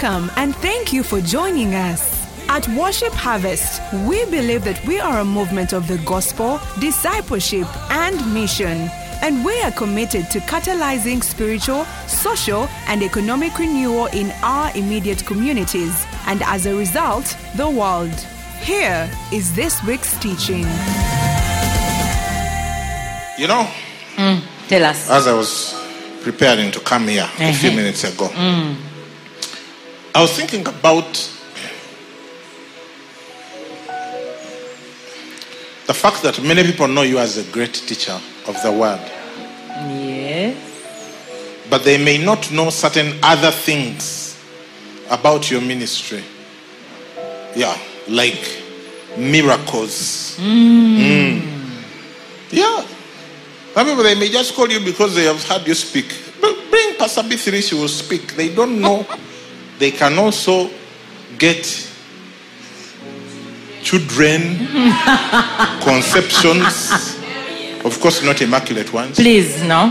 Welcome and thank you for joining us. At Worship Harvest, we believe that we are a movement of the gospel, discipleship, and mission. And we are committed to catalyzing spiritual, social, and economic renewal in our immediate communities, and as a result, the world. Here is this week's teaching. You know, Tell us. as I was preparing to come here a few minutes ago, I was thinking about the fact that many people know you as a great teacher of the word, Yes. but they may not know certain other things about your ministry. Yeah, like miracles. Yeah. Some people, they may just call you because they have heard you speak. Bring Pastor B3, she will speak. They don't know. They can also get children, conceptions, of course not immaculate ones, Please, no.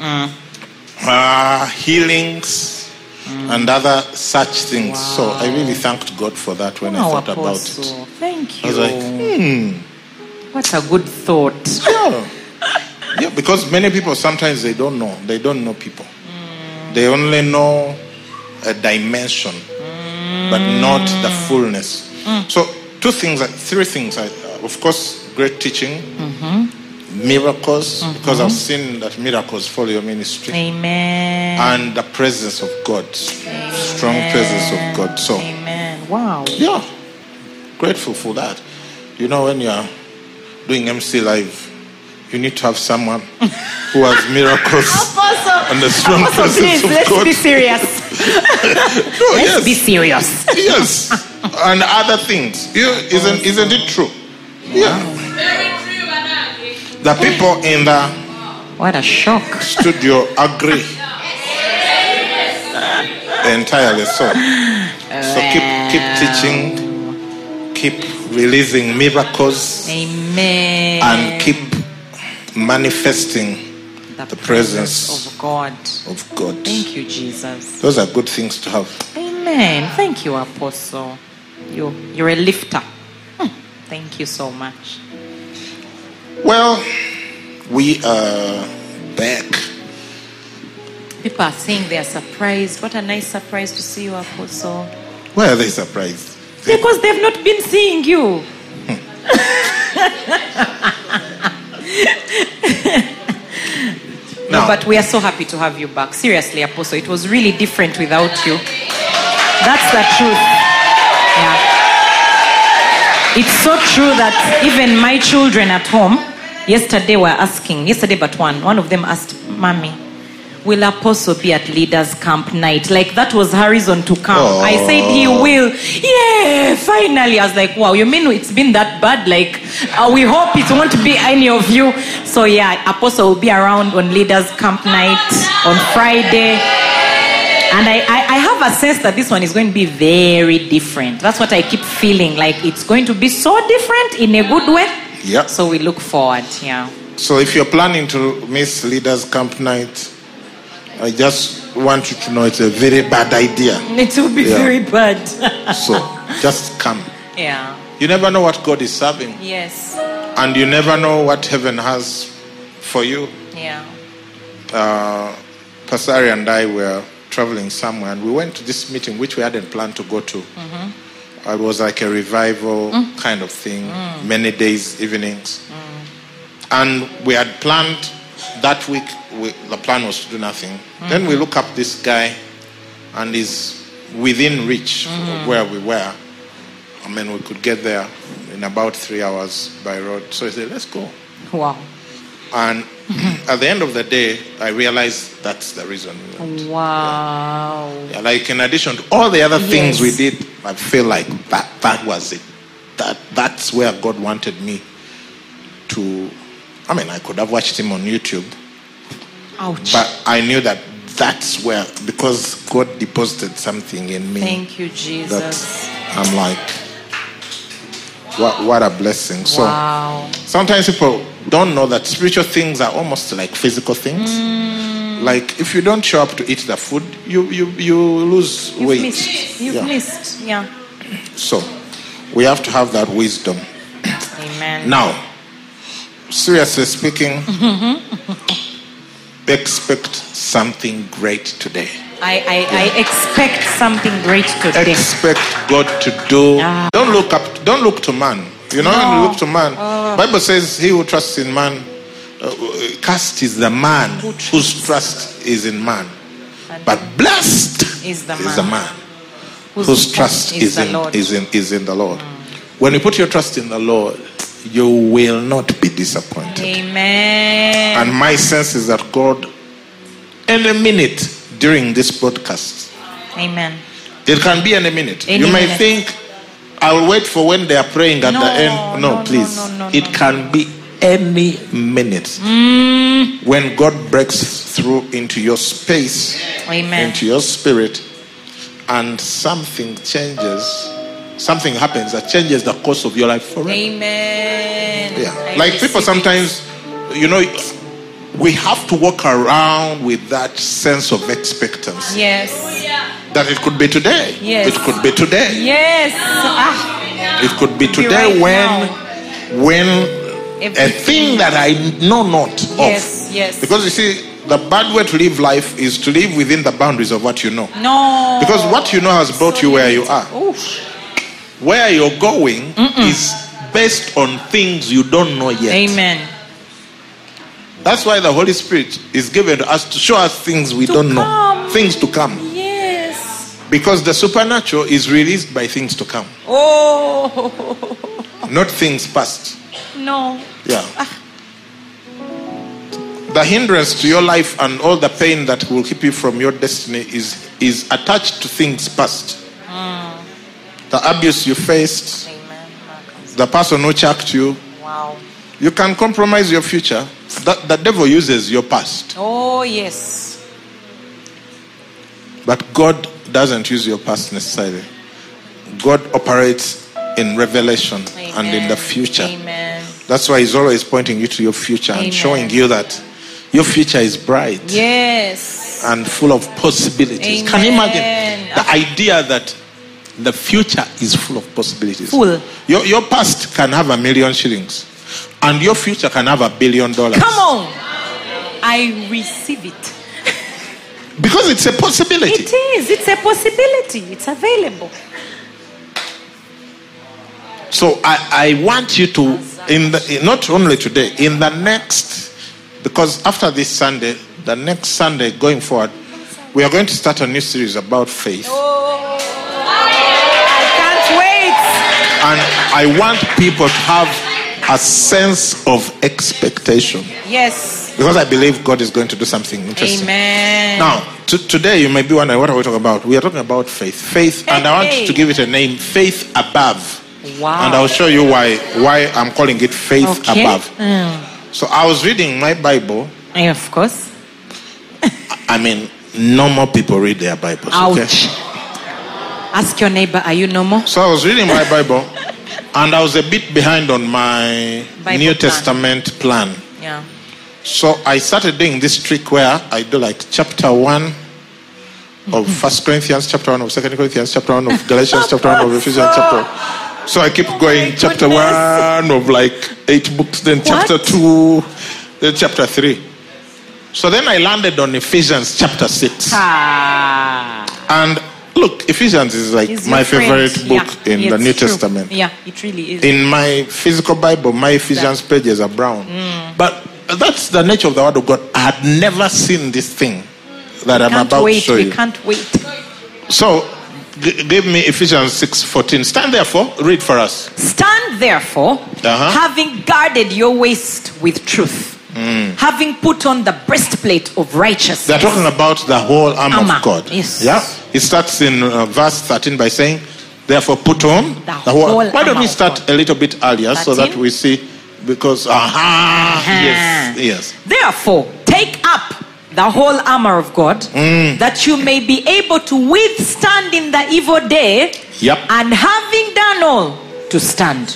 healings, and other such things. So I really thanked God for that when I Wow, thought about it. Apostle. Thank I you. was like, What a good thought. yeah. Yeah, because many people sometimes they don't know. They don't know people. They only know a dimension, but not the fullness. So three things. Of course, great teaching, miracles, because I've seen that miracles follow your ministry, Amen. and the presence of God, strong presence of God. So Amen. Wow. yeah, grateful for that. You know, when you're doing MC Live, you need to have someone who has miracles and the strong presence Please, of let's God. be serious. No, Let's be yes, serious. yes, and other things. Isn't it true? Yeah. The people in the What a shock. studio agree entirely. So keep teaching, keep releasing miracles, Amen. and keep manifesting the presence of God. of God. Thank you, Jesus. Those are good things to have. Amen. Thank you, Apostle. You're a lifter. Thank you so much. Well, we are back. People are saying they are surprised. What a nice surprise to see you, Apostle. Why are they surprised? Because they've not been seeing you. No, Now- but we are so happy to have you back. Seriously, Apostle, it was really different without you. That's the truth. Yeah. It's so true that even my children at home yesterday but one of them asked, Mommy, will Apostle be at Leaders Camp night? Like that was her reason to come. Oh. I said he will. Yeah, finally. I was like, wow, you mean it's been that bad? Like, we hope it won't be any of you. So yeah, Apostle will be around on Leaders Camp night on Friday. And I have a sense that this one is going to be very different. That's what I keep feeling, like it's going to be so different in a good way. Yeah. So we look forward, yeah. So if you're planning to miss Leaders Camp night, I just want you to know it's a very bad idea. It will be Yeah. very bad. So just come. Yeah. You never know what God is serving, Yes. and you never know what heaven has for you. Yeah. Pastor Ari and I were traveling somewhere, and we went to this meeting which we hadn't planned to go to. It was like a revival kind of thing, many days, evenings. And we had planned that week, the plan was to do nothing. Then we look up this guy, and he's within reach of where we were. I mean, we could get there in about 3 hours by road. So he said, let's go. Wow. And at the end of the day, I realized that's the reason we went. Wow. Yeah, like in addition to all the other things we Yes. did, I feel like that was it. That's where God wanted me to. I mean, I could have watched him on YouTube, Ouch. but I knew that that's where, because God deposited something in me. Thank you, that Jesus. I'm like, what a blessing. So Wow. sometimes people don't know that spiritual things are almost like physical things. Like if you don't show up to eat the food, you lose weight. You've missed. Yeah. So we have to have that wisdom. Amen. Now, seriously speaking, expect something great today. I expect something great today. Expect God to do. Don't look to man. You know, when you look to man, Bible says he who trusts in man, cursed is the man whose trust is in man. But blessed is the man whose trust is in the Lord. When you put your trust in the Lord, you will not be disappointed. Amen. And my sense is that God, any minute during this broadcast, amen, it can be any minute. Any you may minute. think, I will wait for when they are praying at the end. No, please. It can be any minute. When God breaks through into your space, amen, into your spirit, and something changes, something happens that changes the course of your life forever. Amen. Yeah. Like people sometimes, you know, we have to walk around with that sense of expectancy. Yes. That it could be today. Yes. It could be today. Yes. It could be today when a thing that I know not of. Yes. Because you see, the bad way to live life is to live within the boundaries of what you know. No. Because what you know has brought you where you are. Oof. Where you're going is based on things you don't know yet. Amen. That's why the Holy Spirit is given to us to show us things we don't know. Things to come. Yes. Because the supernatural is released by things to come. Oh. Not things past. No. Yeah. The hindrance to your life and all the pain that will keep you from your destiny is attached to things past. The abuse you faced, the person who checked you. Wow. You can compromise your future. The devil uses your past. Oh, yes. But God doesn't use your past necessarily. God operates in revelation and in the future. Amen. That's why he's always pointing you to your future and showing you that your future is bright. Yes. And full of possibilities. Amen. Can you imagine the idea that the future is full of possibilities? Full. Your past can have 1 million shillings. And your future can have $1 billion. Come on. I receive it. Because it's a possibility. It is. It's a possibility. It's available. So I want you to, not only today, in the next, because after this Sunday, the next Sunday going forward, we are going to start a new series about faith. Oh, I can't wait. And I want people to have a sense of expectation. Yes. Because I believe God is going to do something interesting. Amen. Now, today you may be wondering, what are we talking about? We are talking about faith. Faith, and I want to give it a name, faith above. Wow. And I'll show you why I'm calling it faith above. So I was reading my Bible. Yeah, of course. I mean, normal people read their Bibles. Ouch. Okay? Ask your neighbor, are you normal? So I was reading my Bible, and I was a bit behind on my Bible New plan. Testament plan. Yeah. So I started doing this trick where I do like chapter 1 of 1 Corinthians, chapter 1 of 2 Corinthians, chapter 1 of Galatians, chapter 1 of Ephesians, So I keep going, chapter 1 of like 8 books, then chapter 2, then chapter 3. So then I landed on Ephesians chapter 6. And look, Ephesians is like my favorite book in the New Testament. Yeah, it really is. In my physical Bible, my Ephesians pages are brown. But that's the nature of the Word of God. I had never seen this thing that I'm about to show you. We can't wait. So, give me Ephesians 6:14. Stand therefore, read for us. Stand therefore, having guarded your waist with truth, having put on the breastplate of righteousness. They're talking about the whole armor of God. Yes. Yeah. It starts in verse 13 by saying, therefore put on the whole. Why don't we start a little bit earlier 13? So that we see, because yes. Therefore, take up the whole armor of God, that you may be able to withstand in the evil day, and having done all, to stand.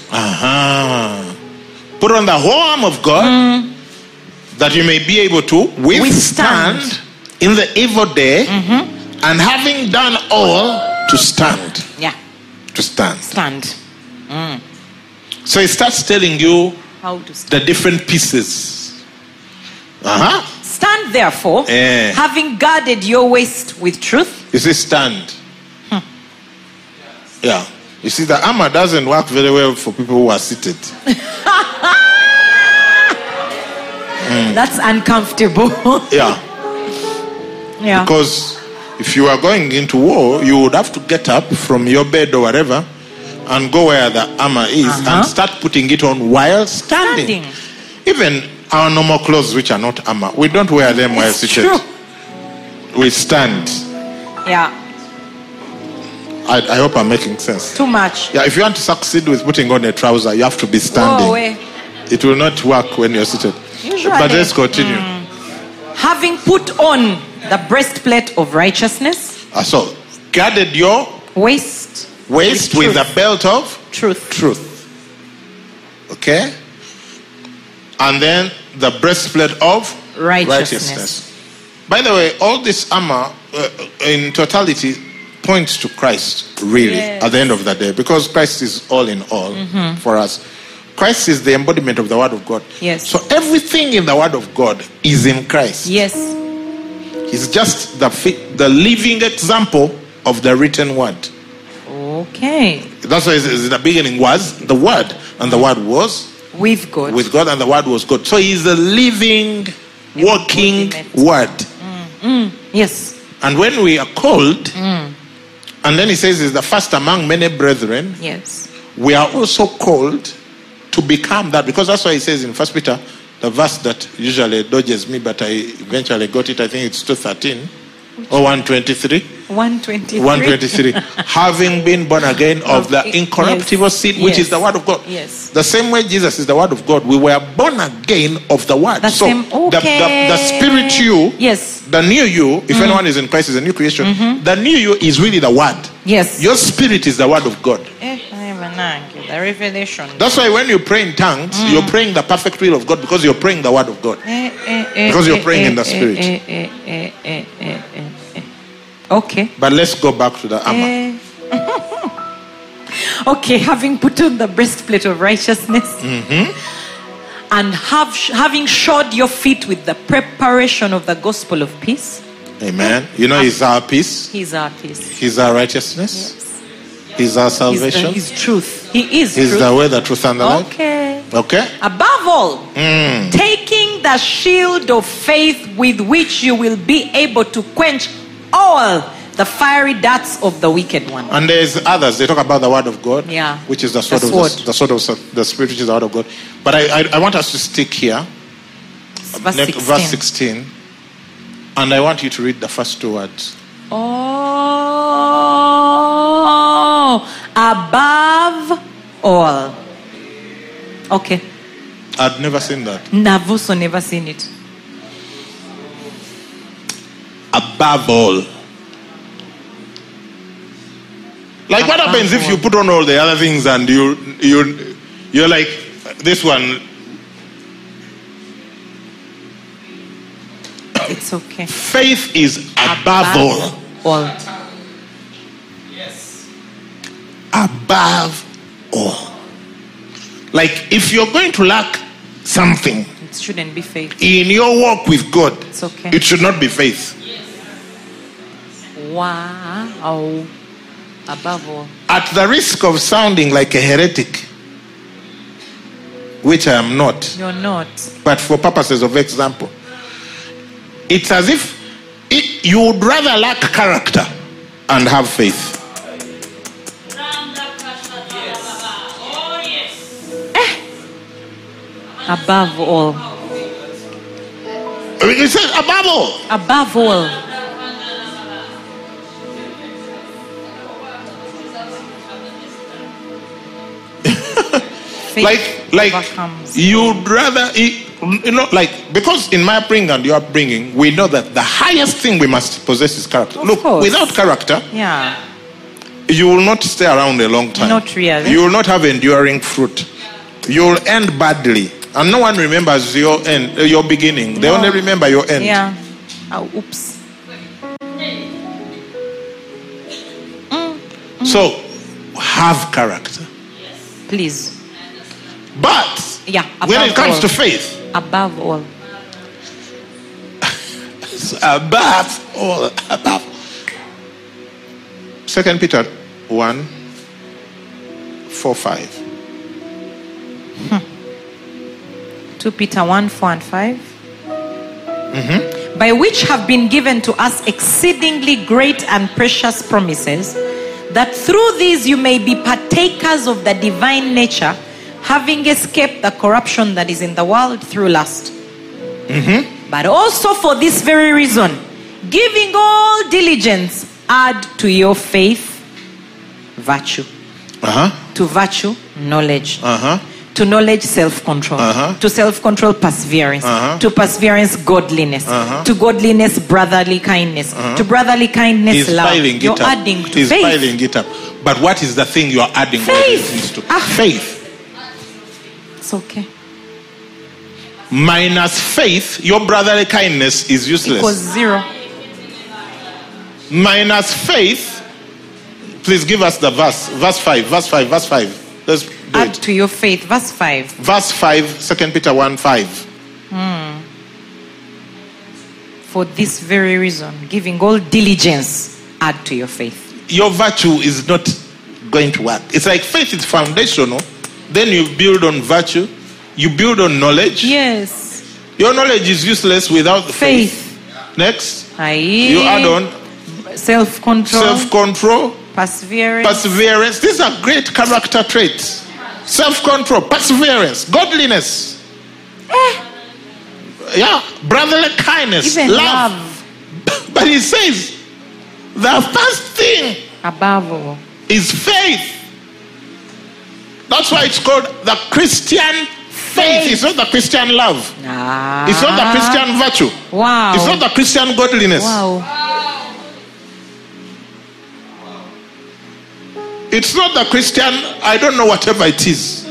Put on the whole armor of God, that you may be able to withstand in the evil day, and having done all, to stand. Yeah. To stand. Stand. So he starts telling you How to stand. the different pieces. Stand therefore, having guarded your waist with truth. You see, stand. Yeah. You see, the armor doesn't work very well for people who are seated. That's uncomfortable. Yeah. Yeah. Because if you are going into war, you would have to get up from your bed or whatever and go where the armor is and start putting it on while standing. Even our normal clothes, which are not armor, we don't wear them while seated. True. We stand. Yeah. I hope I'm making sense. Too much. Yeah, if you want to succeed with putting on a trouser, you have to be standing. Oh, it will not work when you're seated. Usually. But let's continue. Having put on the breastplate of righteousness. So, guarded your Waist with the belt of truth. Okay? And then the breastplate of Righteousness. By the way, all this armor in totality points to Christ, really, at the end of the day, because Christ is all in all for us. Christ is the embodiment of the Word of God. Yes. So everything in the Word of God is in Christ. Yes. He's just the living example of the written Word. Okay. That's why in the beginning was the Word, and the Word was with God. With God, and the Word was God. So He's the living, walking Word. Yes. And when we are called, and then He says He's the first among many brethren. Yes. We are also called to become that, because that's why He says in 1 Peter, the verse that usually dodges me, but I eventually got it. I think it's 2:13 or 1:23. 1:23. Having been born again of the incorruptible seed, which is the Word of God. Yes. The same way Jesus is the Word of God, we were born again of the Word. The spirit you, the new you, if anyone is in Christ, is a new creation. The new you is really the Word. Yes. Your spirit is the Word of God. The revelation. That's why when you pray in tongues, you're praying the perfect will of God, because you're praying the Word of God. Because you're praying in the Spirit. Okay. But let's go back to the armor. Okay, having put on the breastplate of righteousness, and having shod your feet with the preparation of the gospel of peace. Amen. You know, He's our peace. He's our peace. He's our righteousness. Yes. He's our salvation. He's truth. He is He's truth. the way, the truth, and the life. Okay. Above all, taking the shield of faith with which you will be able to quench all the fiery darts of the wicked one. And there's others. They talk about the Word of God, which is the sword of the sword of the Spirit, which is the Word of God. But I want us to stick here, verse 16, and I want you to read the first two words. Above all. Okay. I'd never seen that. I've also never seen it. Above all. Like, what happens if you put on all the other things and you're like this one? It's okay. Faith is above all. Yes. Above all. Like, if you're going to lack something, it shouldn't be faith. In your walk with God, it's okay. It should not be faith. Wow. Above all. At the risk of sounding like a heretic, which I am not. You're not. But for purposes of example, it's as if you would rather lack character and have faith. Above all. It says above all. Above all. like you'd rather, because in my upbringing and your upbringing, we know that the highest thing we must possess is character. Look, without character, you will not stay around a long time. Not really. You will not have enduring fruit. You will end badly, and no one remembers your end, your beginning. They only remember your end. Oops. So, have character. Please. But, Yeah. when it comes all. to faith, Above all. above all, above. 2 Peter 1, 4, 5. 2 Peter 1, 4 and 5. By which have been given to us exceedingly great and precious promises, that through these you may be partakers of the divine nature, having escaped the corruption that is in the world through lust. But also for this very reason, giving all diligence, add to your faith virtue. To virtue, knowledge. To knowledge, self-control. To self-control, perseverance. To perseverance, godliness. To godliness, brotherly kindness. To brotherly kindness, He's love. piling it You're up. adding to He's faith. piling it up. But what is the thing you are adding all these things to? Faith. It's okay. Minus faith, your brotherly kindness is useless. Equals 0. Minus faith, please give us the verse. Verse 5. Let's do Add it. to your faith. Verse 5. Verse 5, 2 Peter 1, 5. For this very reason, giving all diligence, add to your faith. Your virtue is not going to work. It's like faith is foundational. Then you build on virtue. You build on knowledge. Yes. Your knowledge is useless without the faith. Next. You add on self-control, perseverance. These are great character traits. Self-control, perseverance, godliness. Yeah, brotherly kindness, Even love. But he says, the first thing Above all. is faith. That's why it's called the Christian faith. It's not the Christian love. It's not the Christian virtue. Wow. It's not the Christian godliness. Wow. It's not the Christian, I don't know, whatever it is.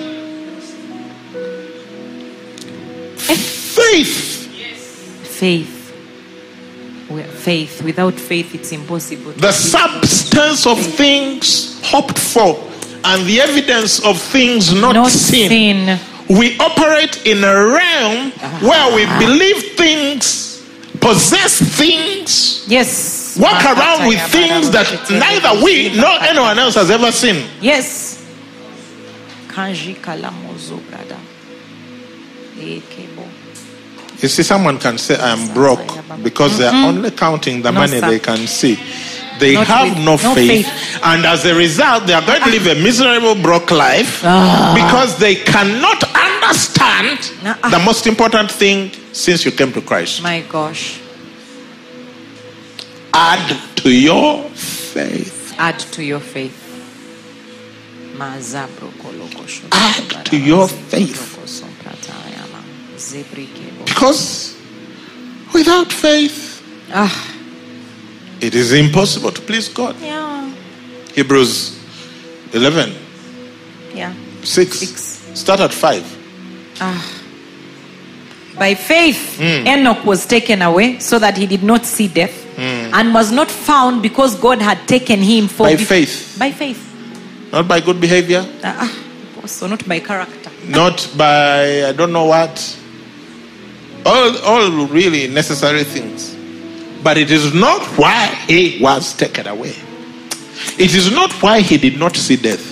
Faith. Faith. Faith. Without faith, it's impossible. The substance of things hoped for and the evidence of things not seen. We operate in a realm where we believe things, possess things, yes, walk around with things that neither we nor anyone else has ever seen. Yes. You see, someone can say, I am broke because they are only counting the money they can see. They have no faith. And as a result, they are going to live a miserable, broke life because they cannot understand the most important thing since you came to Christ. My gosh. Add to your faith. Add to your faith. Add to your faith. Because without faith, it is impossible to please God. Yeah. Hebrews 11. Yeah. 6. Start at 5. By faith, Enoch was taken away so that he did not see death and was not found because God had taken him for by faith. By faith. Not by good behavior. So not by character. Not by I don't know what. All really necessary things. But it is not why he was taken away. It is not why he did not see death.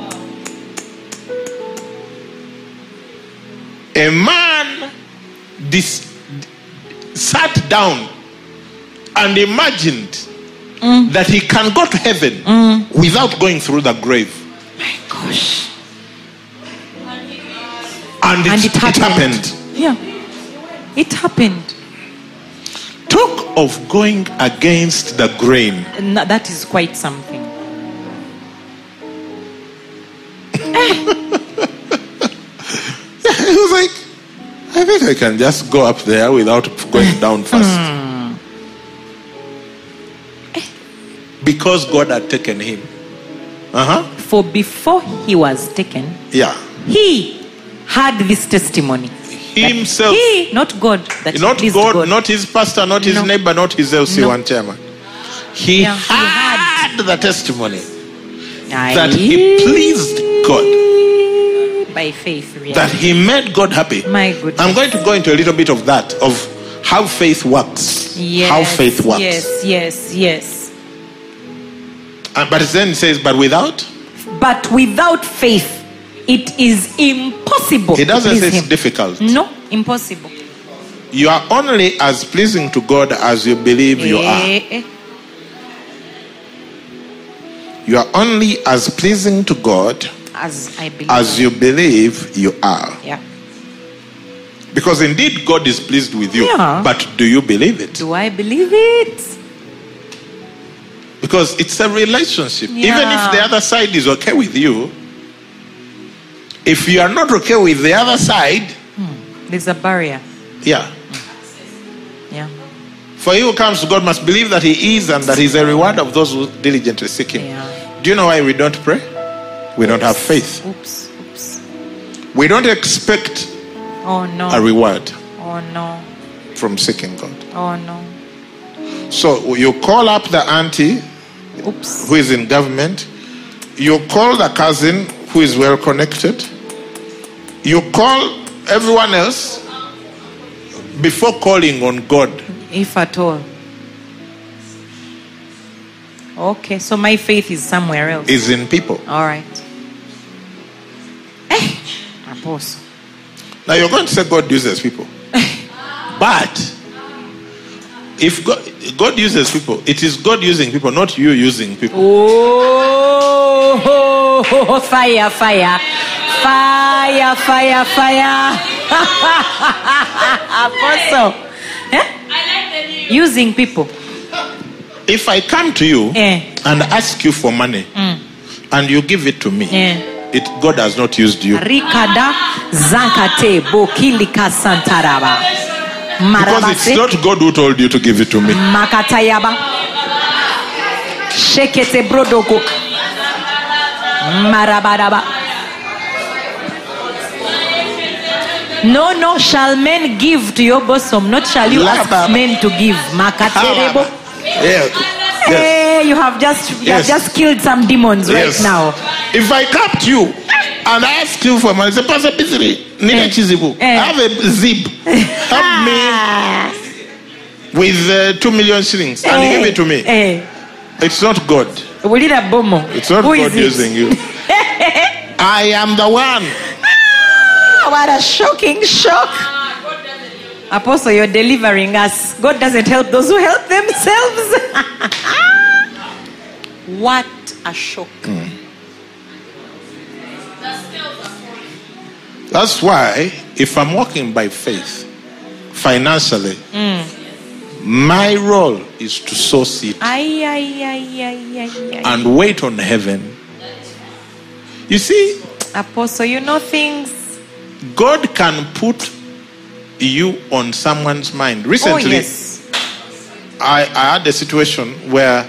A man sat down and imagined that he can go to heaven without going through the grave. My gosh. And it happened. Yeah. It happened. Talk of going against the grain. No, that is quite something. He was like, I think I can just go up there without going down first. Because God had taken him. For before he was taken, he had this testimony. Himself. He, not God. Not God, not his pastor, not his neighbor, not his LC1 chairman. He had the testimony that he pleased God, by faith, really. that he made God happy. My goodness. I'm going to go into a little bit of that, of how faith works. Yes, How faith works. Yes. But then it says, but without? But without faith, it is impossible. It doesn't to say please it's him. difficult. No, impossible. You are only as pleasing to God as you believe you are. You are only as pleasing to God As I believe. as you believe you are. Yeah. Because indeed God is pleased with you. Yeah. But do you believe it? Do I believe it? Because it's a relationship. Yeah. Even if the other side is okay with you, if you are not okay with the other side, There's a barrier. yeah. Yeah. For he who comes to God must believe that he is and that he is a reward of those who diligently seek him. Yeah. Do you know why we don't pray? We don't have faith. Oops. We don't expect Oh no. a reward Oh no. from seeking God. Oh no. So you call up the auntie Oops. who is in government. You call the cousin who is well connected. You call everyone else before calling on God. If at all. Okay, so my faith is somewhere else. Is in people. All right. Apostle. Now you're going to say God uses people. But if God uses people, it is God using people, not you using people. Oh, fire. Apostle. Using people. If I come to you Eh. and ask you for money and you give it to me, God has not used you. Rikada zankate bokilika santaraba. Because it's not God who told you to give it to me. Makatayaba. Shekete brodoko. Marabadaba. No, shall men give to your bosom, not shall you ask men to give. Makaterebo. Yes. Hey, you have just killed some demons right now. If I come to you and I ask you for money, say, Pastor Bisri, need a chizibu. I have a zip. Help me with 2 million shillings. And you give it to me. It's not God. It's not God using you. I am the one. What a shocking shock. Apostle, you're delivering us. God doesn't help those who help themselves. What a shock. That's why, if I'm walking by faith, financially, my role is to sow seed and wait on heaven. You see, Apostle, you know things. God can put you on someone's mind. Recently, I had a situation where,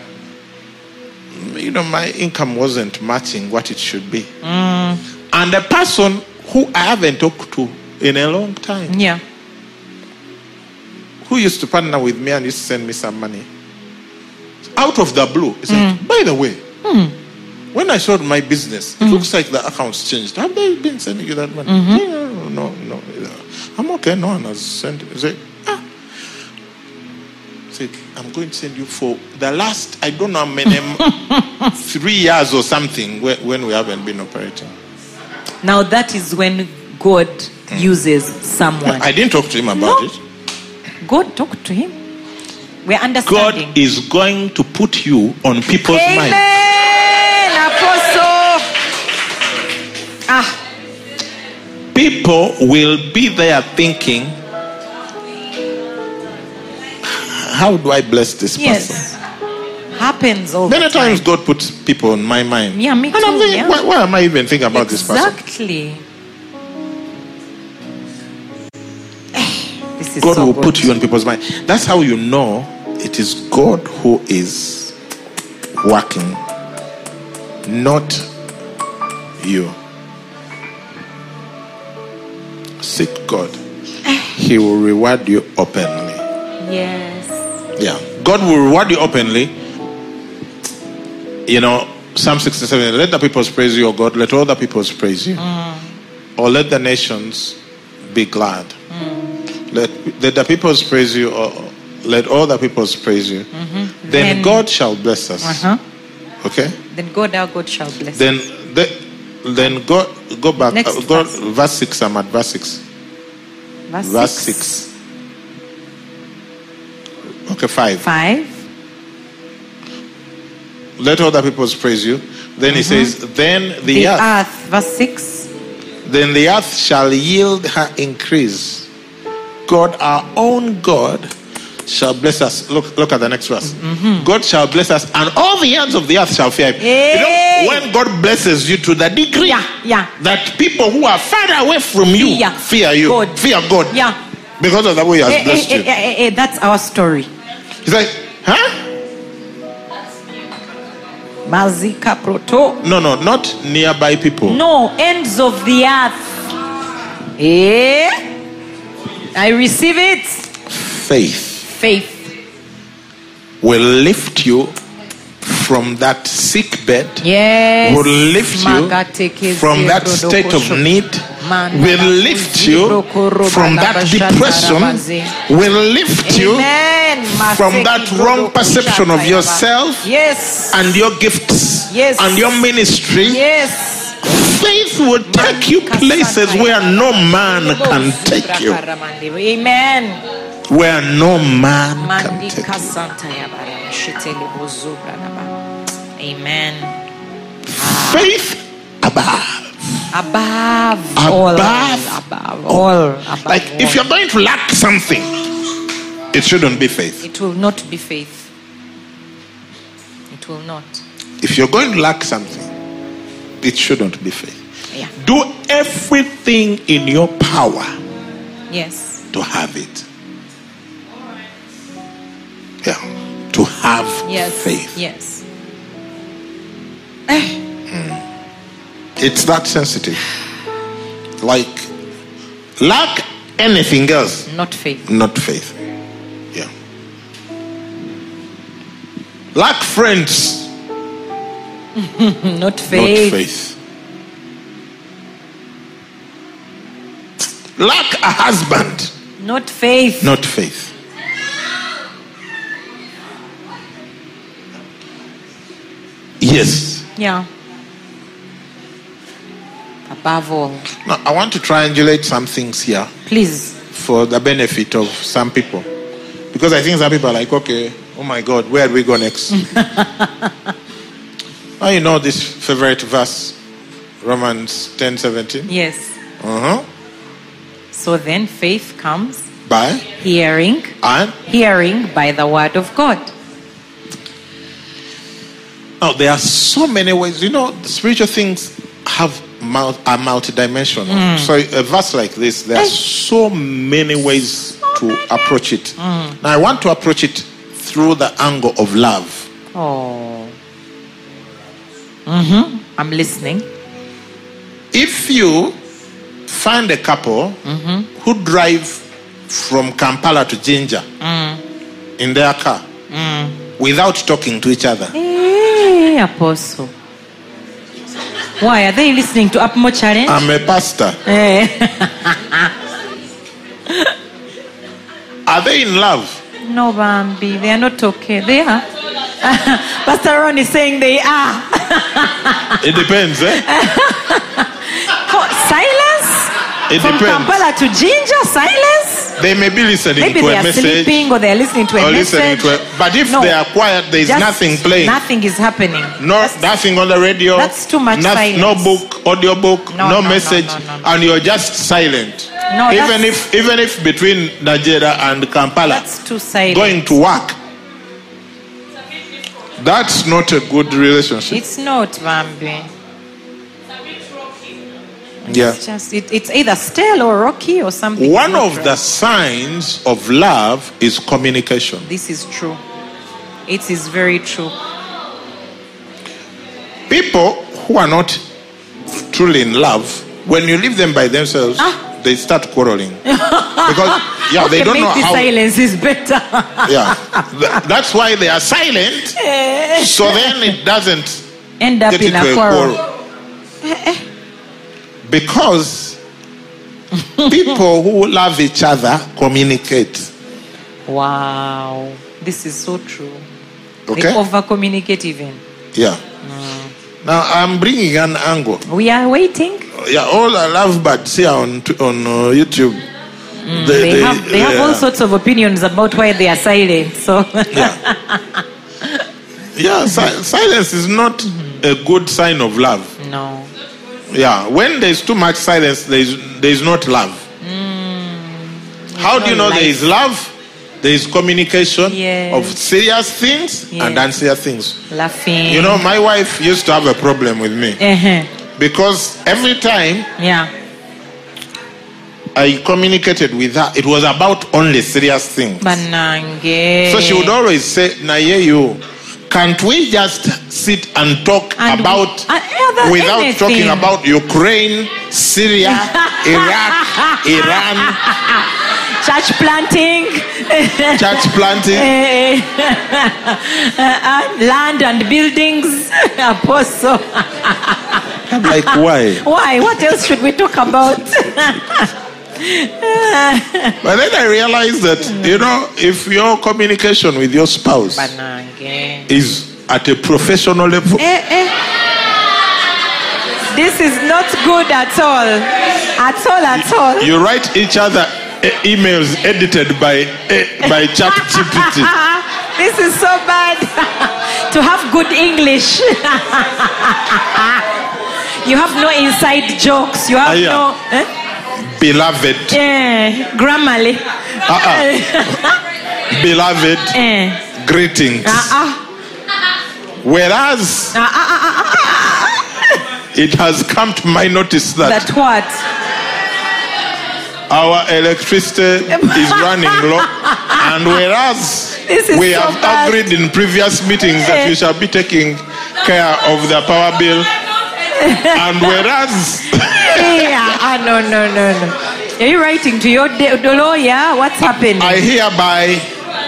my income wasn't matching what it should be. And a person who I haven't talked to in a long time, who used to partner with me and used to send me some money, out of the blue, he said, by the way, when I sold my business, it looks like the accounts changed. Have they been sending you that money? No. I'm okay. No one has sent it. He said, I'm going to send you for the last, I don't know how many, 3 years or something when we haven't been operating. Now that is when God uses someone. I didn't talk to him about it. God talked to him. We're understanding. God is going to put you on people's minds. Apostle. People will be there thinking, how do I bless this person? Happens all the time. Many times God puts people on my mind. Yeah, me too. And I'm thinking, why am I even thinking about this person? Exactly. This is God so will good. put you on people's mind. That's how you know it is God who is working, not you. Seek God. He will reward you openly. Yes. Yeah. God will reward you openly. Psalm 67, let the peoples praise you, O God, let all the peoples praise you. Or let the nations be glad. Let the peoples praise you, or let all the peoples praise you. Then God shall bless us. Okay? Then God, our God, shall bless us. Then go back. Next Go, verse. verse 6, I'm at verse 6. Verse 6. Okay, 5. 5. Let all the peoples praise you. Then he says, then the earth. Verse 6. Then the earth shall yield her increase. God, our own God, shall bless us. Look at the next verse. God shall bless us, and all the ends of the earth shall fear him. Hey. You know, when God blesses you to the degree that people who are far away from you fear you, God. fear God, Yeah. because of the way He has blessed you. That's our story. He's like, huh? Mazika proto. No, not nearby people. No, ends of the earth. I receive it. Faith will lift you from that sick bed. Yes. Will lift you from that state of need. Will lift you from that depression. Will lift you from that wrong perception of yourself. Yes. And your gifts. Yes. And your ministry. Yes. Faith will take you places where no man can take you. Amen. Where no man can take you. Amen. Faith above. Above all. Like if you're going to lack something, it shouldn't be faith. It will not be faith. It will not. If you're going to lack something, it shouldn't be faith. Yeah. Do everything in your power Yes. to have it. Yeah. To have faith. Yes. It's that sensitive. Like lack anything else. Not faith. Not faith. Yeah. Lack friends. Not faith. Not faith. Lack a husband. Not faith. Not faith. Yes. Yeah. Above all. Now, I want to triangulate some things here Please. for the benefit of some people. Because I think some people are like, okay, oh my God, where do we go next? Oh, you know this favorite verse, Romans 10:17? Yes. Uh-huh. So then faith comes By hearing by the word of God. Now, there are so many ways. You know, the spiritual things are multidimensional. So a verse like this, there are so many ways to approach it. Now, I want to approach it through the angle of love. Oh. I'm listening. If you find a couple who drive from Kampala to Jinja in their car without talking to each other, Hey, Apostle. Why are they listening to Upmo Challenge? I'm a pastor. Are they in love? No, Bambi, they are not okay. They are. Pastor Ron is saying they are. It depends, eh? Silence? It From depends. Kampala to Ginger, silence? They may be listening Maybe to they a are message. sleeping or they are listening to a Or listening message. to but if No. they are quiet, there is Just nothing playing. Nothing is happening. Nothing on the radio. That's too much silence. No book, audio book, No, no message, no. and you're just silent. No, even if between Nigeria and Kampala, That's too silent. going to work, that's not a good relationship. It's not, Bambi. Yeah. It's just it's either stale or rocky or something. One not of right. the signs of love is communication. This is true. It is very true. People who are not truly in love, when you leave them by themselves, they start quarreling because they don't know maybe how. silence is better. Yeah, that's why they are silent. So then it doesn't End up get in into a quarrel. Because people who love each other communicate. Wow. This is so true. Okay? They over-communicate even. Yeah. Now I'm bringing an angle. We are waiting. Yeah, all our lovebirds here on YouTube. They have all sorts of opinions about why they are silent. So silence is not a good sign of love. no. Yeah, when there's too much silence, there's not love. How do you know there is love? There is communication Yes. of serious things and Yes. unserious things. Laughing. You know, my wife used to have a problem with me because every time Yeah. I communicated with her, it was about only serious things. Banange. So she would always say, Naye, you, can't we just sit and talk And about other without anything. talking about Ukraine, Syria, Iraq, Iran, Church planting. church planting? Land and buildings. Apostle. I'm like, why? Why? What else should we talk about? But then I realized that, you know, if your communication with your spouse Banange. is at a professional level, This is not good at all. At all, at all. you write each other emails edited by ChatGPT. This is so bad. To have good English. You have no inside jokes. You have no Beloved. Grammarly. Beloved. Greetings. Whereas it has come to my notice that what? our electricity is running low, and whereas This is we so have bad. agreed in previous meetings that we shall be taking care of the power bill, and whereas No. Are you writing to your lawyer? What's happening? I hereby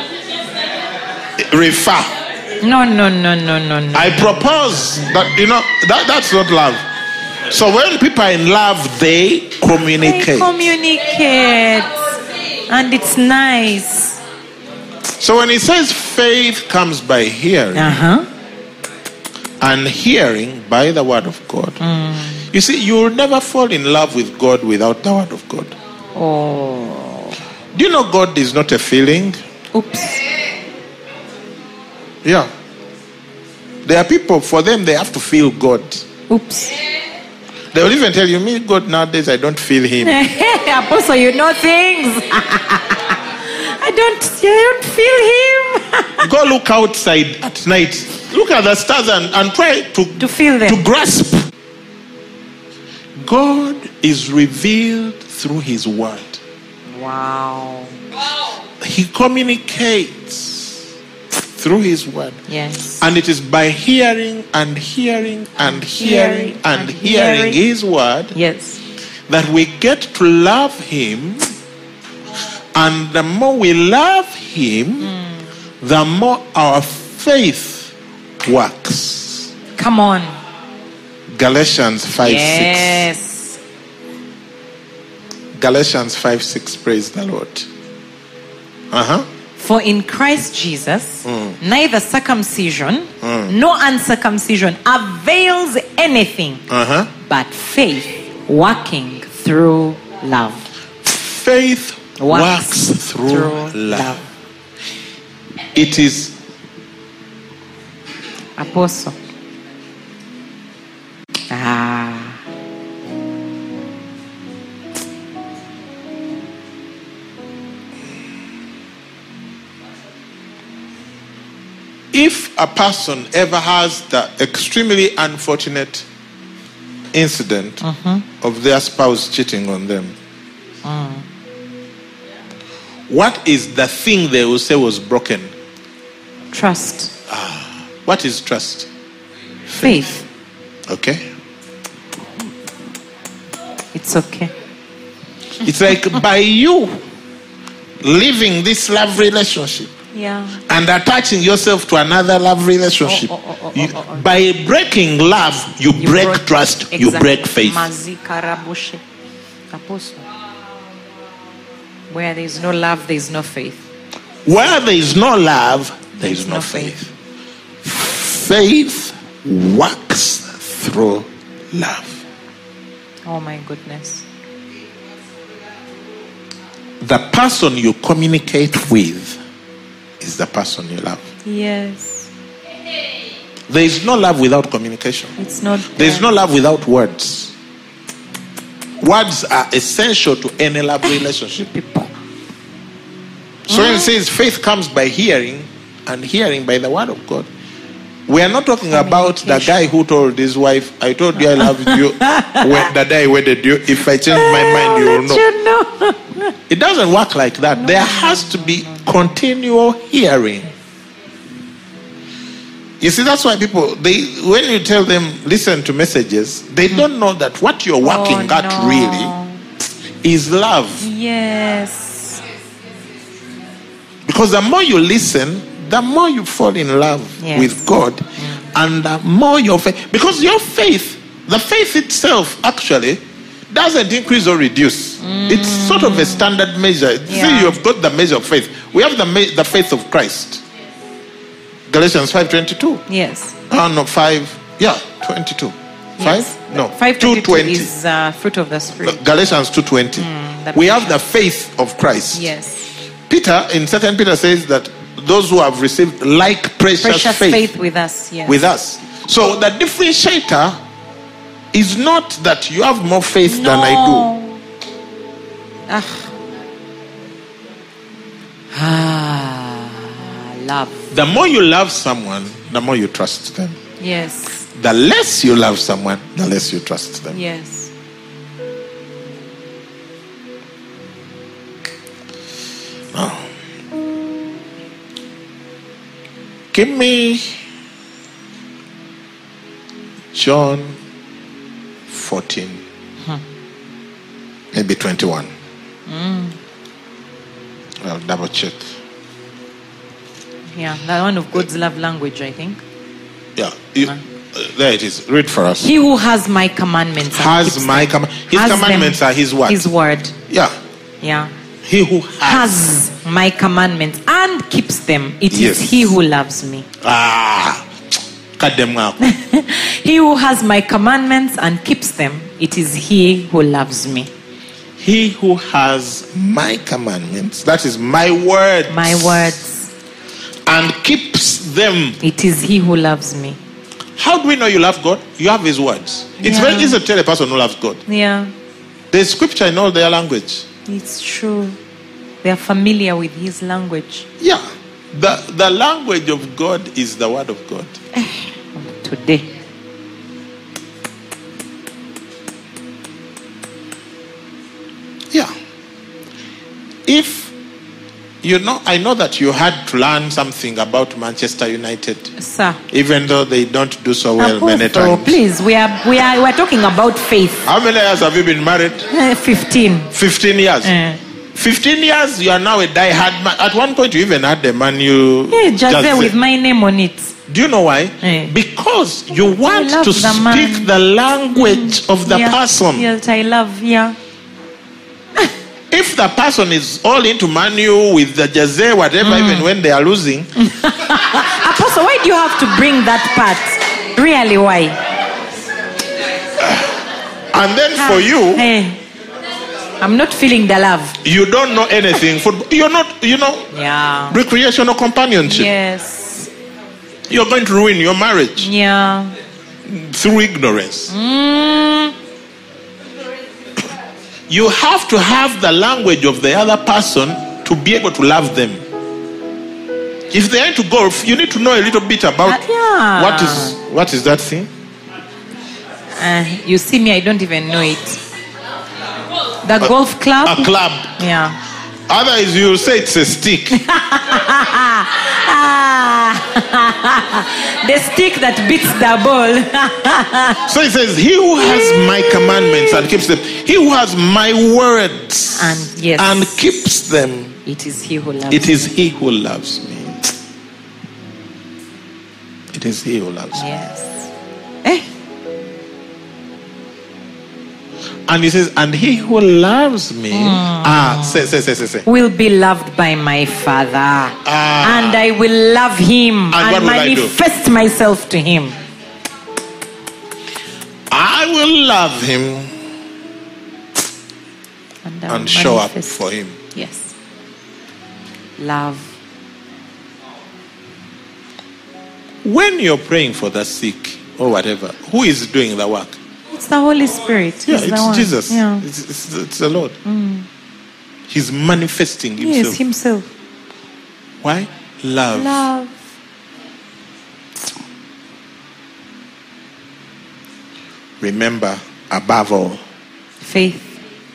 refer. No. I propose that, you know, that's not love. So when people are in love, they communicate. They communicate. And it's nice. So when it says faith comes by hearing, and hearing by the word of God, you see, you will never fall in love with God without the word of God. Oh. Do you know God is not a feeling? Oops. Yeah. There are people, for them, they have to feel God. Oops. They will even tell you, me, God, nowadays, I don't feel him. Apostle, you know things. I don't feel him. Go look outside at night. Look at the stars and try To feel them. to grasp. God is revealed through his word. Wow. He communicates through his word. Yes. And it is by hearing and hearing and hearing and hearing his word Yes. that we get to love him. And the more we love him, the more our faith works. Come on. Galatians 5:6. Yes. Galatians 5:6. Praise the Lord. For in Christ Jesus, neither circumcision nor uncircumcision avails anything but faith working through love. Faith works through love. It is Apostle. if a person ever has the extremely unfortunate incident of their spouse cheating on them, what is the thing they will say was broken? Trust. What is trust? Faith. Okay. It's okay. It's like by you living this love relationship, Yeah. and attaching yourself to another love relationship. By breaking love, you break trust, you break faith. Mazikarabushe. Apostle. Where there is no love, there is no faith. Where there is no love, there is no faith. Faith works through love. Oh my goodness. The person you communicate with is the person you love. Yes. There is no love without communication. It's not. There is no love without words. Words are essential to any love relationship. So it says faith comes by hearing, and hearing by the word of God. We are not talking about the guy who told his wife, I told you I loved you when the day I wedded you. If I change my mind, you will know. It doesn't work like that. There has to be continual hearing. You see, that's why people, when you tell them, listen to messages, they don't know that what you're working at really is love. Yes. Because the more you listen, the more you fall in love with God, and the more your faith, because your faith, the faith itself actually doesn't increase or reduce. It's sort of a standard measure. See, you have got the measure of faith. We have the faith of Christ. Galatians 5:22. Yes. No, 5:22. 5? No, 5:22 is fruit of the Spirit. Galatians 2:20. We have the faith of Christ. Yes. Peter, in 2 Peter, says that those who have received like precious faith with us. Yes. With us. So the differentiator is not that you have more faith than I do. Love. The more you love someone, the more you trust them. Yes. The less you love someone, the less you trust them. Yes. Now, give me John 14, maybe 21. I'll double check. Yeah, that one of God's love language, I think. Yeah, there it is. Read for us. He who has my commandments His commandments are his word. His word. Yeah. Yeah. He who has my commandments and keeps them, it is he who loves me. He who has my commandments and keeps them, it is he who loves me. He who has my commandments, that is my words. My words. And keeps them. It is he who loves me. How do we know you love God? You have his words. It's very easy to tell a person who loves God. Yeah. There's scripture in all their language. It's true. They are familiar with his language. Yeah. The language of God is the word of God. Today. Yeah. If you know, I know that you had to learn something about Manchester United, sir. Even though they don't do so well many times. Please, we're talking about faith. How many years have you been married? 15. 15 years. 15 years. You are now a die-hard man. At one point, you even had the Man U. Just with my name on it. Do you know why? Because you want to speak the language of the person. Yes, I love. Yeah. If the person is all into Man U with the Jose, whatever, even when they are losing. Apostle, why do you have to bring that part? Really, why? And then for you, I'm not feeling the love. You don't know anything. You're not, recreational companionship. Yes. You're going to ruin your marriage. Yeah. Through ignorance. You have to have the language of the other person to be able to love them. If they are into golf, you need to know a little bit about what is that thing? You see me, I don't even know it. The golf club? A club. Yeah. Otherwise, you say it's a stick. The stick that beats the ball. So it says, he who has my commandments and keeps them, he who has my words and keeps them, it is he who loves me. It is he who loves me. It is He who loves you. Yes. And He says, and He who loves me, say. Will be loved by my Father. And I will love Him And what and will I do? manifest myself to Him. I will love Him And, I will and show up manifest. for Him. Yes. Love. When you're praying for the sick or whatever, who is doing the work? It's the Holy Spirit. Yeah, He's the it's one. Jesus. Yeah. It's the Lord. He's manifesting Himself. Yes, Himself. Why? Love. Love. Remember, above all, Faith.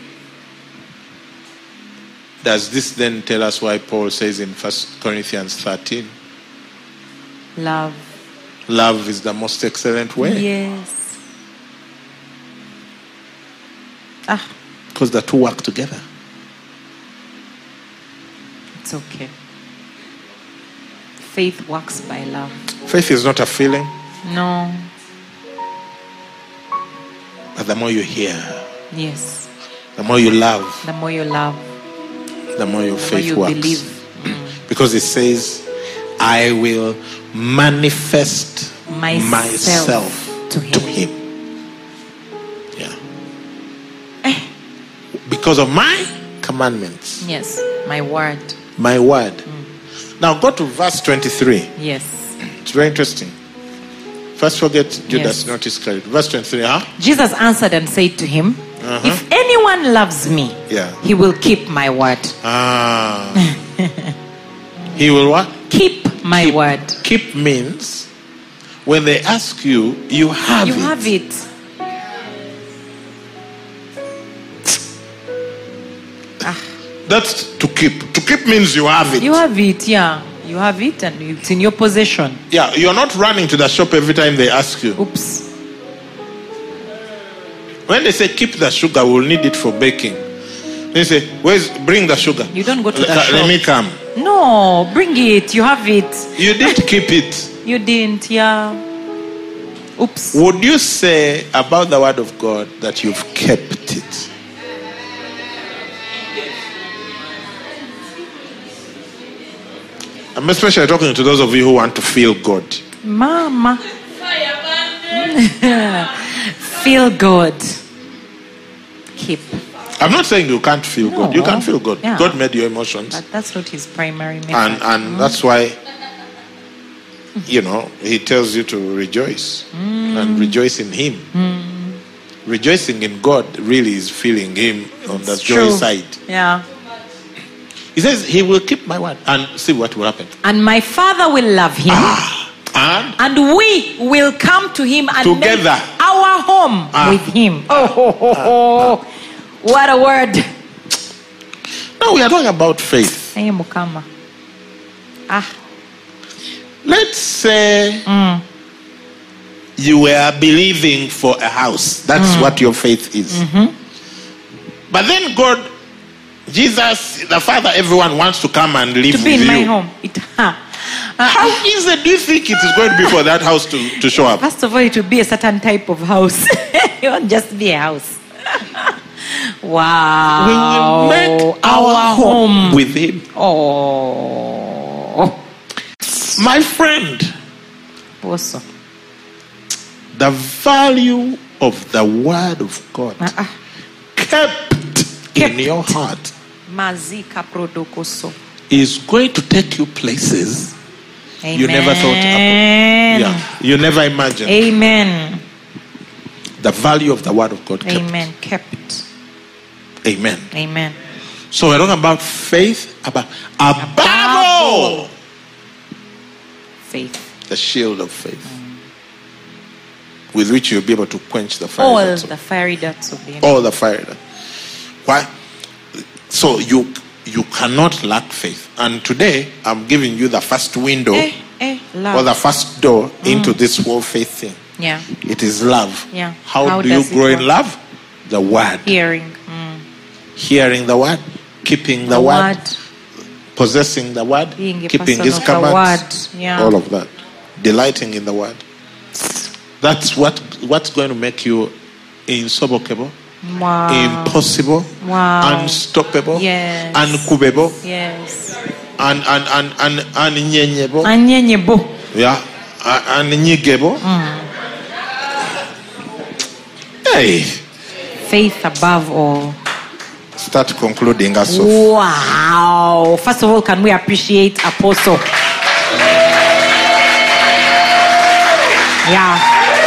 does this then tell us why Paul says in 1 Corinthians 13, Love. love is the most excellent way? Yes. Because the two work together. It's okay. Faith works by love. Faith is not a feeling, No. but the more you hear, Yes. the more you love, The more you love, the more your the more faith you works. believe. Because it says, I will manifest myself to to Him. Him. Yeah. Because of my commandments, Yes. My word. my word. Now go to verse 23. Yes. It's very interesting. First forget Judas, Yes. not Iscariot. Verse 23, huh? Jesus answered and said to him, If anyone loves me, Yeah. he will keep my word. He will what? Keep my word. Keep means when they ask you, you have You it. have it. That's to keep. To keep means you have it. You have it, yeah. You have it and it's in your possession. Yeah, you're not running to the shop every time they ask you. Oops. When they say keep the sugar, we'll need it for baking. They say, bring the sugar. You don't go to the Let shop. me come. No, bring it. You have it. You did keep it. You didn't, yeah. Oops. Would you say about the word of God that you've kept it? I'm especially talking to those of you who want to feel good. Mama. Feel good. Keep. I'm not saying you can't feel good. You can feel good. Yeah. God made your emotions. But that's not his primary method. And that's why, he tells you to rejoice and rejoice in Him. Rejoicing in God really is feeling Him on the joy True. side. Yeah. He says, He will keep my word. And see what will happen. And my Father will love him. And And we will come to him and Together. make our home with him. What a word. now we are talking about faith. Hey, Mukama. Let's say you were believing for a house. That's what your faith is. But then God, Jesus, the Father, everyone wants to come and live To be with in my you. home. How easy do you think it is going to be for that house to show up? First of all, it will be a certain type of house. It won't just be a house. Wow. We will make our home with Him. Oh. My friend, Also. the value of the Word of God kept in your heart Mazika prodokoso. is going to take you places Amen. you never thought you never imagined. Amen. The value of the Word of God kept. Amen. Kept. Amen. Amen. So we're talking about faith, above all, Faith. the shield of faith, with which you'll be able to quench the fire. All the fiery darts of the enemy. All the fire. Why? So you cannot lack faith. And today I'm giving you the first window Love. or the first door into this whole faith thing. Yeah. It is love. Yeah. How do you does it grow in work? love? The Word. Hearing. Hearing the Word, keeping the word, possessing the Word, Being a keeping person His of the commands, Word. Yeah. all of that. delighting in the word. That's what's going to make you insurmountable, impossible, unstoppable, unmovable, Unyenyeable. yeah, unnyigable. Hey, Faith above all. start concluding us off. Wow. First of all, can we appreciate Apostle? Yeah.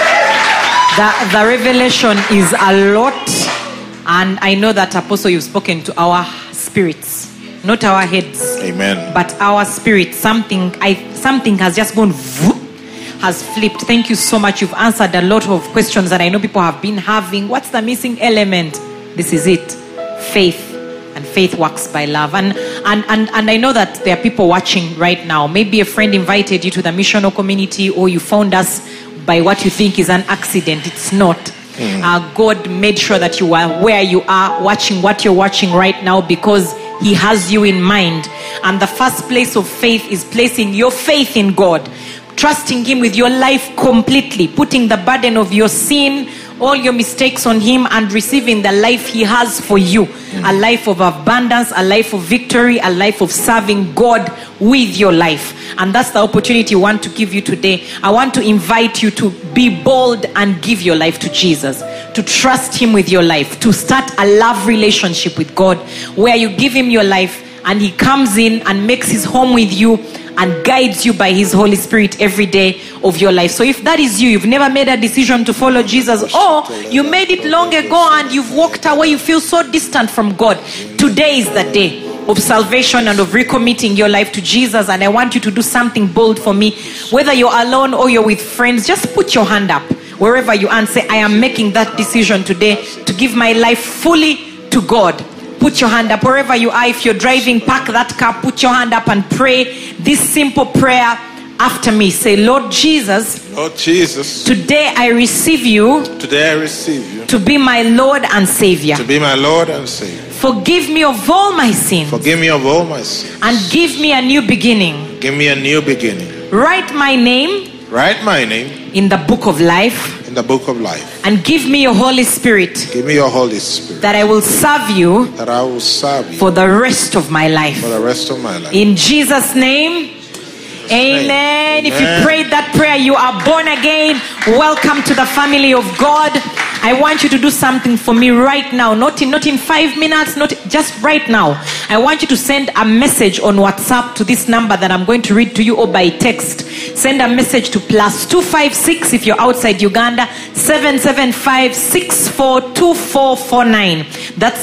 The revelation is a lot. And I know that, Apostle, you've spoken to our spirits, not our heads. Amen. But our spirit. Something has just gone, has flipped. Thank you so much. You've answered a lot of questions that I know people have been having. What's the missing element? This is it. Faith. And faith works by love. And I know that there are people watching right now. Maybe a friend invited you to the missional community, or you found us by what you think is an accident. It's not. God made sure that you are where you are, watching what you're watching right now, because He has you in mind. And the first place of faith is placing your faith in God, trusting Him with your life completely, putting the burden of your sin, all your mistakes on Him, and receiving the life He has for you. A life of abundance, a life of victory, a life of serving God with your life. And that's the opportunity I want to give you today. I want to invite you to be bold and give your life to Jesus, to trust Him with your life, to start a love relationship with God, where you give Him your life and He comes in and makes His home with you and guides you by His Holy Spirit every day of your life. So if that is you, you've never made a decision to follow Jesus, or you made it long ago and you've walked away, you feel so distant from God, today is the day of salvation and of recommitting your life to Jesus. And I want you to do something bold for me. Whether you're alone or you're with friends, just put your hand up wherever you are and say, I am making that decision today to give my life fully to God. Put your hand up wherever you are. If you're driving, park that car, put your hand up and pray this simple prayer after me. Say, Lord Jesus, today I receive you to be my Lord and Savior. Forgive me of all my sins. And give me a new beginning. Write my name in the book of life. And give me your Holy Spirit. That I will serve you. For the rest of my life. In Jesus' name. Amen. If you prayed that prayer, you are born again. Welcome to the family of God. I want you to do something for me right now. Not in 5 minutes, not just right now. I want you to send a message on WhatsApp to this number that I'm going to read to you, or by text. Send a message to +256 if you're outside Uganda, 775-642449. That's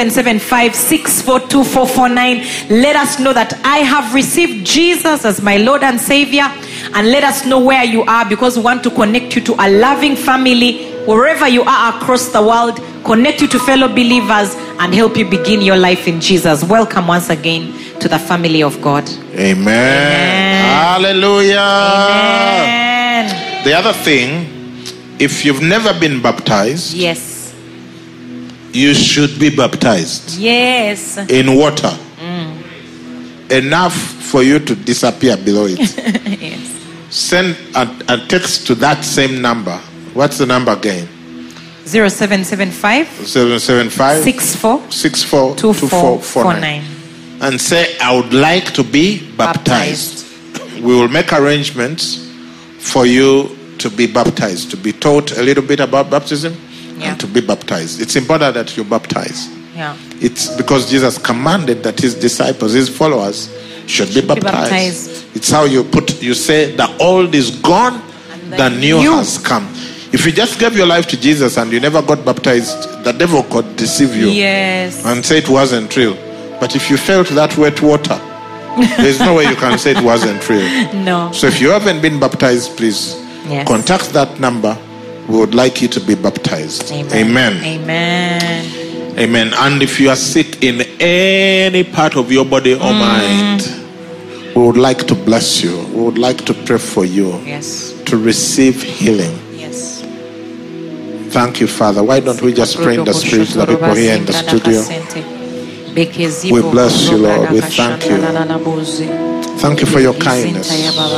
0775-642449. Let us know that I have received Jesus as my Lord and Savior, and let us know where you are, because we want to connect you to a loving family wherever you are across the world, connect you to fellow believers, and help you begin your life in Jesus. Welcome once again to the family of God. Amen. Hallelujah. Amen. The other thing, if you've never been baptized, yes, you should be baptized. Yes. In water. Enough for you to disappear below it. Yes. Send a text to that same number. What's the number again? 0775 64 2449. And say, I would like to be baptized. We will make arrangements for you to be baptized, to be taught a little bit about baptism, and to be baptized. It's important that you baptize. Yeah. It's because Jesus commanded that His disciples, His followers, should be baptized. It's how you say the old is gone, the new has come. If you just gave your life to Jesus and you never got baptized, the devil could deceive you and say it wasn't real. But if you felt that wet water, there's no way you can say it wasn't real. No. So if you haven't been baptized, please contact that number. We would like you to be baptized. Amen. Amen. Amen. And if you are sick in any part of your body or mind, we would like to bless you. We would like to pray for you to receive healing. Yes. Thank you, Father. Why don't we just pray in the Spirit, the people here in the studio? We bless you, Lord. We thank you. Thank you for your kindness.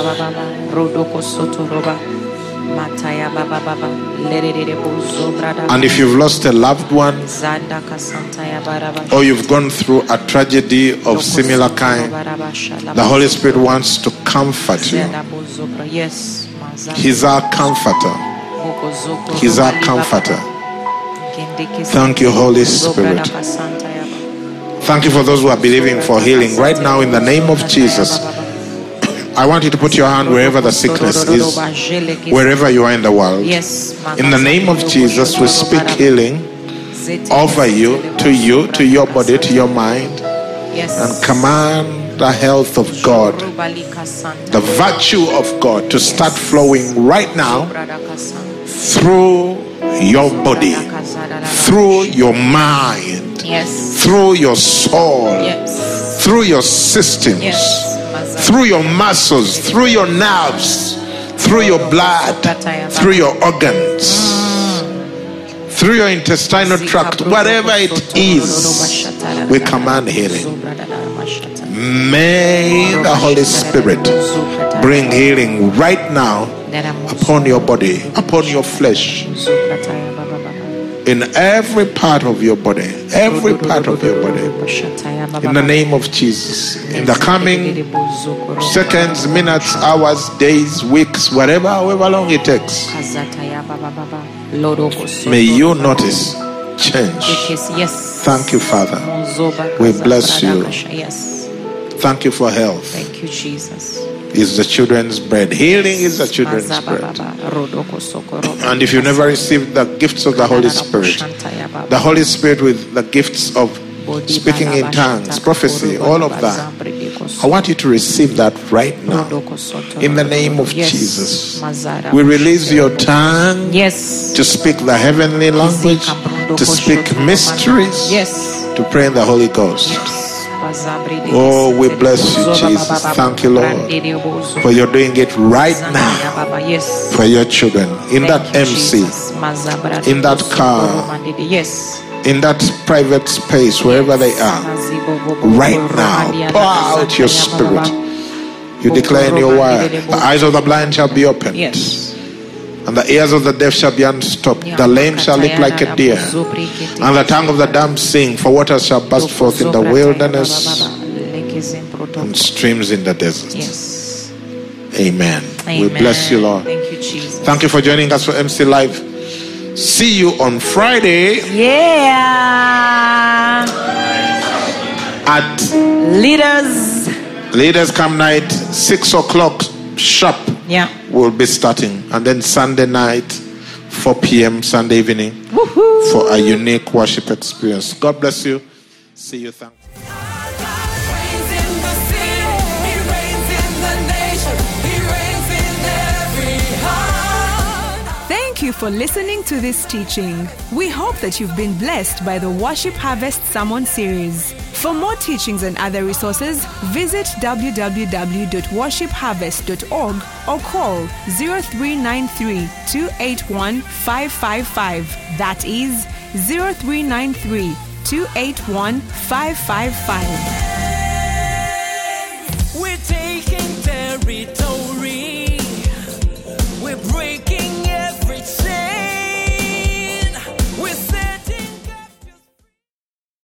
And if you've lost a loved one, or you've gone through a tragedy of similar kind, the Holy Spirit wants to comfort you. He's our comforter. He's our comforter. Thank you, Holy Spirit. Thank you for those who are believing for healing. Right now, in the name of Jesus, I want you to put your hand wherever the sickness is, wherever you are in the world. In the name of Jesus, we speak healing over you, to your body, to your mind, and command the health of God, the virtue of God to start flowing right now through your body, through your mind, through your soul, through your systems, through your muscles, through your nerves, through your blood, through your organs, through your intestinal tract, whatever it is, we command healing. May the Holy Spirit bring healing right now upon your body, upon your flesh, in every part of your body, every part of your body, in the name of Jesus. In the coming seconds, minutes, hours, days, weeks, however long it takes, may you notice change. Thank you, Father. We bless you. Thank you for health. Thank you, Jesus. Is the children's bread. Healing is the children's bread. And if you never received the gifts of the Holy Spirit, the Holy Spirit with the gifts of speaking in tongues, prophecy, all of that, I want you to receive that right now. In the name of Jesus, we release your tongue to speak the heavenly language, to speak mysteries, to pray in the Holy Ghost. Oh, we bless you, Jesus. Thank you, Lord, for you're doing it right now for your children, in that MC, in that car, in that private space, wherever they are. Right now, pour out your spirit. You declare in your word, the eyes of the blind shall be opened, and the ears of the deaf shall be unstopped. The lame shall leap like a deer, and the tongue of the dumb sing. For waters shall burst forth in the wilderness, and streams in the desert. Amen. We bless you, Lord. Thank you, Jesus. Thank you for joining us for MC Live. See you on Friday. At Leaders Camp Night, 6 o'clock sharp. We'll be starting, and then Sunday night, 4 p.m. Sunday evening. For a unique worship experience. God bless you. See you. Thank you. Thank you for listening to this teaching. We hope that you've been blessed by the Worship Harvest Sermon Series. For more teachings and other resources, visit www.worshipharvest.org or call 0393 281 555. That is 0393 281 555. We're taking territory.